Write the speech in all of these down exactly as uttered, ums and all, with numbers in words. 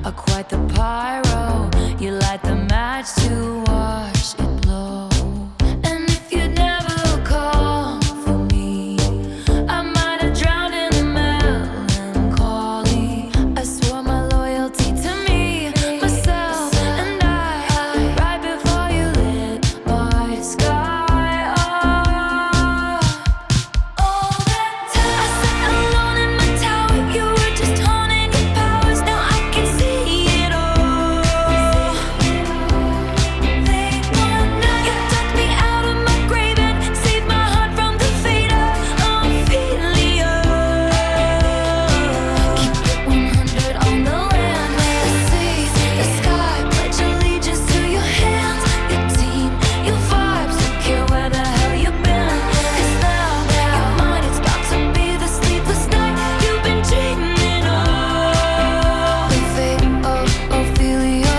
are quite the pyro. You light the match to watch it blow. And if you'd never call for me, I might have drowned in the melancholy. I swore my loyalty to me, myself, and I, right before you lit my sky up. All that time I sat alone in my tower, you were just honing your powers. Now I can see it all. Late one night, you dug me out of my grave and saved my heart from the fate of Ophelia. Keep it one hundred on the land, the sea, the sky. Pledge allegiance to your hands, your team, your vibes. Don't care where the hell you've been, 'cause now your mind is about to be the sleepless night you've been dreaming of. The fate of Ophelia,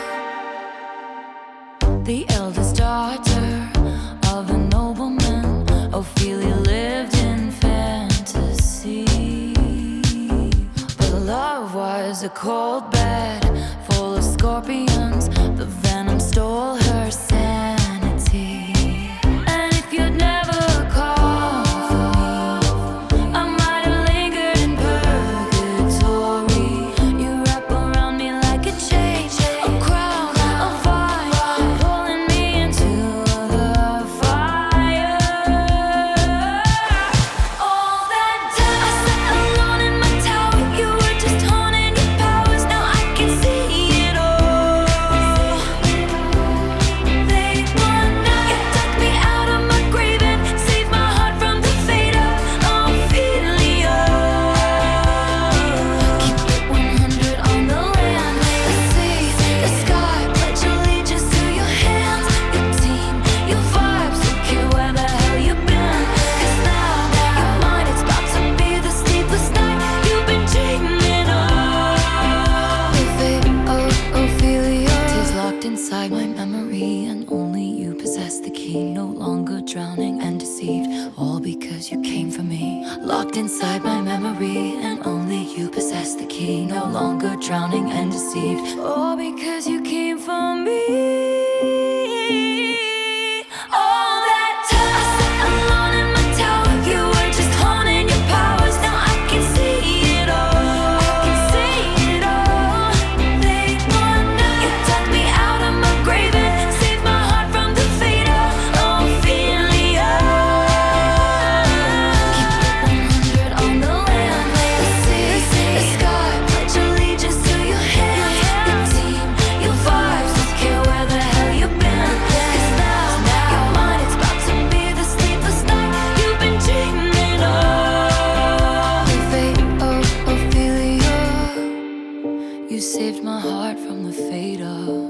the eldest daughter of a nobleman. Ophelia lived in fantasy, but love was a cold bed full of scorpions. The venom stole her sanity. And if you'd never called for me, I might have lingered in purgatory. You wrap around me like a chain, a crown, a vine, pulling me into the fire. All that time I sat alone in my tower, you were just honing your powers. Now I can see it all. Late one night, you dug me out of my grave and saved my heart from the fate of Ophelia. Keep it one hundred on the land, the sea, the sky. Pledge allegiance to your hands, your team, your vibes. Don't care where the hell you've been, 'cause now your mind is about to be the sleepless night you've been dreaming of. The fate of Ophelia is locked inside my memory, and only you possess the key. No longer drowning and deceived, all because you came for me. Locked inside my memory, and only you possess the key. No longer drowning and deceived, all because you came for me. All that time I sat alone in my tower, you were just honing your powers. Now I can see it all. I can see it all. Late one night, you dug me out of my grave and saved my heart from the fate of Ophelia. Keep it one hundred on the land, the sea, the sky. Pledge allegiance to your hands, your team, your vibes. Don't care where the hell you've been, 'cause now your mind is about to be the sleepless night you've been dreaming of. The fate of Ophelia, you saved my heart from the fate of